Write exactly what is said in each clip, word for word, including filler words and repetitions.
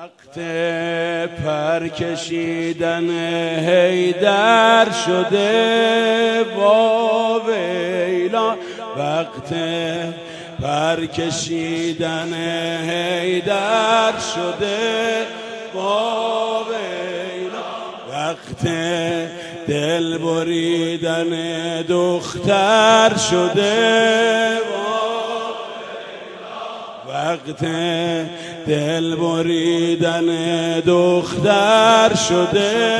وقت پر کشیدن حیدر شده با ویلا، وقت پر کشیدن حیدر شده با ویلا، وقت دل بریدن دختر شده وقت دل بریدن دختر شده.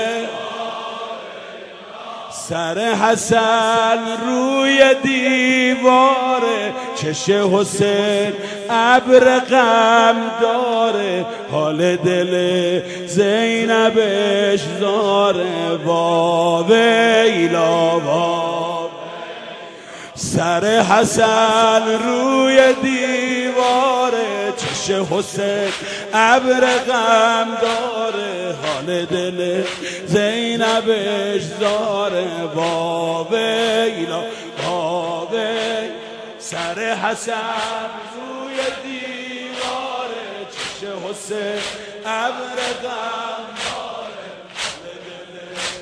سر حسن روی دیواره، چش حسین ابر غم داره، حال دل زینبش زاره وا ویلا وا. سر حسن روی دیواره، چش حسین ابر غم داره، حال دل زینبش زاره وا ویلا وا ویلا. سر حسن روی دیواره، چش حسین ابر غم داره، حال دل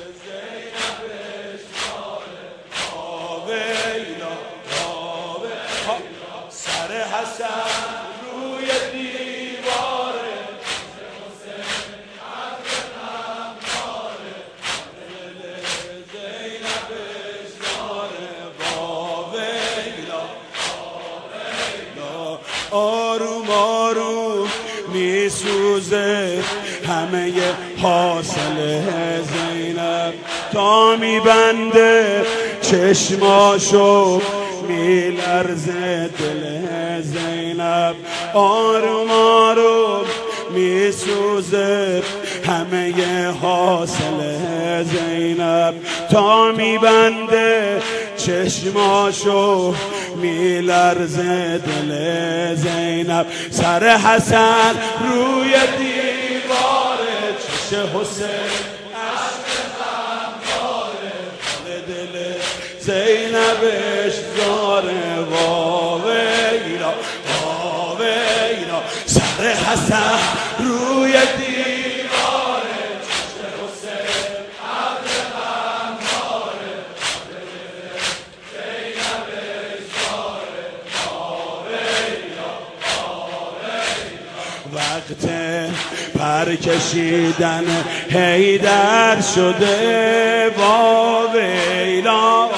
زینبش زاره وا ویلا وا ویلا. سر حسن روی دیواره، چش حسین ابر غم داره، حال دل زینبش زاره وا ویلا وا ویلا. آروم آروم میسوزه همه حاصل زینب، تا میبنده چشماشو میلرزه دل زینب. آروم آروم میسوزه همه حاصل زینب، تا میبنده چشماشو میلرزه دل زینب. سر حسن روی دیواره، چش حسین اشک غم داره، حال دل زینبش زاره وا ویلا وا ویلا. سر حسن روی دیواره، چش حسین ابر غم داره، حال دل زینبش زاره وا ویلا وا ویلا. وقت پر کشیدن حیدر شده وا ویلا،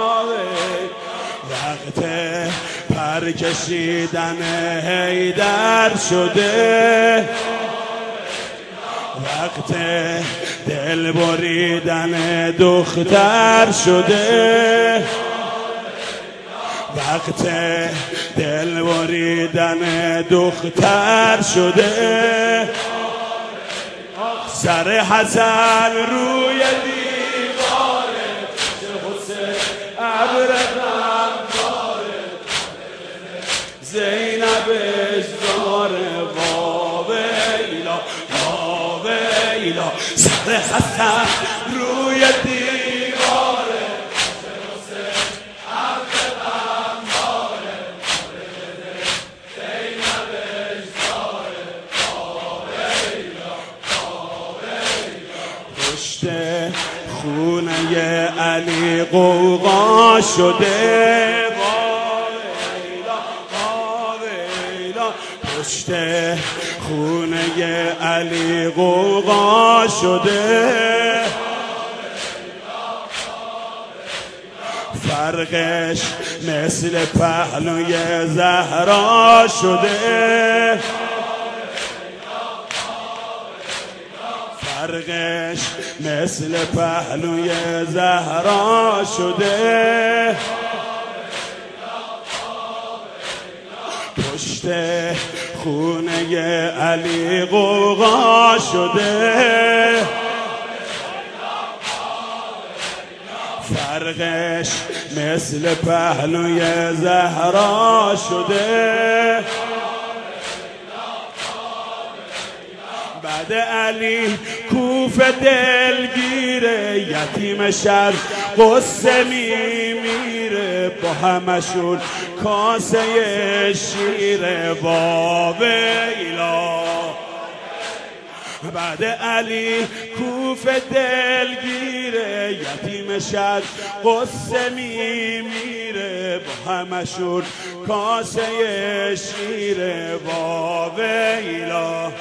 وقت پر کشیدن حیدر شده، وقت دل بریدن دختر شده، وقت دل بریدن دختر شده. سر حسن روی دیواره، چش حسین ابر غم داره، زینبش زاره وا ویلا وا ویلا. سر حسن روی دیواره، چش حسین ابر غم داره، زینبش زاره وا ویلا وا ویلا. پشت خونه علی غوغا شده وا ویلا وا ویلا. پشت خونه علی غوغا شده، فرقش مثل پهلوی زهرا شده، فرقش مثل پهلوی زهرا شده. پشت خونه علی غوغا شده، فرقش مثل پهلوی زهرا شده. بعد علی کوفه دلگیره، یتیم شهر قصه میمیره، با همشون کاسه شیر وا ویلا بعد علی کوفه دلگیره، یتیم شد قصه میمیره، با همشون کاسه شیره. واویلا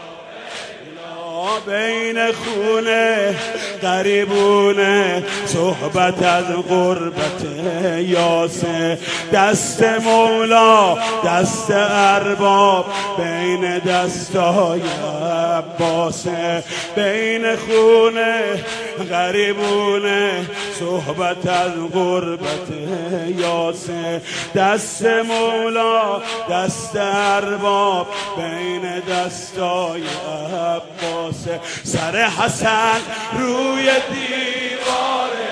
بین خونه غریبونه، صحبت از غربت یاسه. دست مولا دست ارباب، بین دستای عباسه. بین خونه غریبونه، صحبت از غربت یاسه. دست مولا دست ارباب، بین دستای عباسه. سر حسن روی دیواره،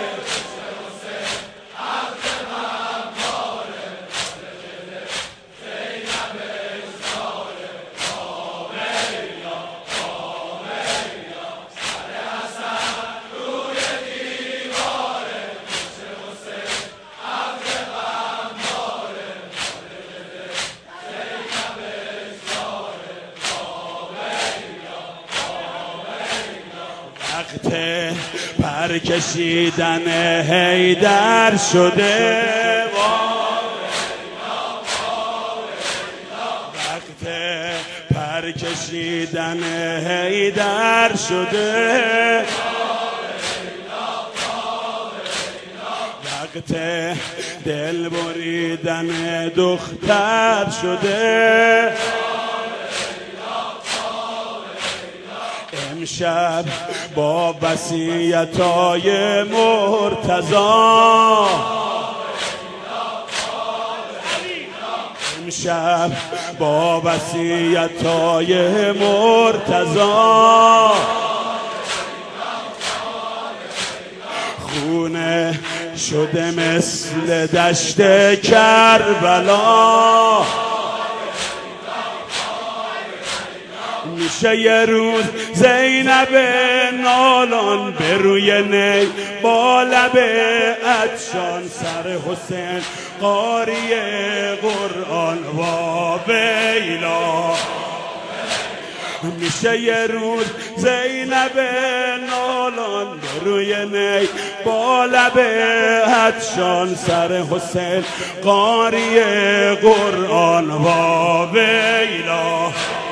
وقت پر کشیدن حیدر شده، وقت پر کشیدن حیدر شده، وقت دل بریدن دختر شده. امشب با وصیتای مرتضی، امشب با وصیتای مرتضی، خونه شده مثل دشت کربلا. میشه یه روز زینب نالان به روی نی، با لب عطشان سر حسین قاری قرآن. واویلا میشه یه روز زینب نالان به روی نی، با لب عطشان سر حسین قاری قرآن. واویلا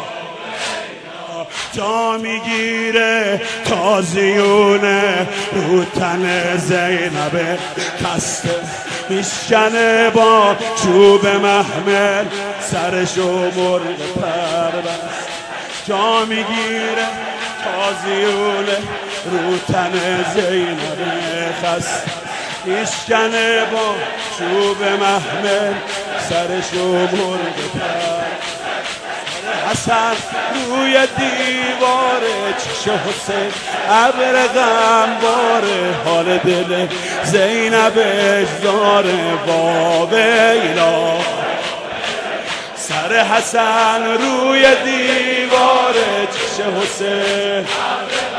جا میگیره تازیونه رو تن زینب خسته، میشکنه با چوب محمل سرشو مرغ پربست. جا میگیره تازیونه رو تن زینب خسته، میشکنه با چوب محمل سرشو مرغ پربست. حسن روی دیواره، چش حسین ابر غمباره، حال دل زینب اجزاره. واویلا سر حسن روی دیواره، چش حسین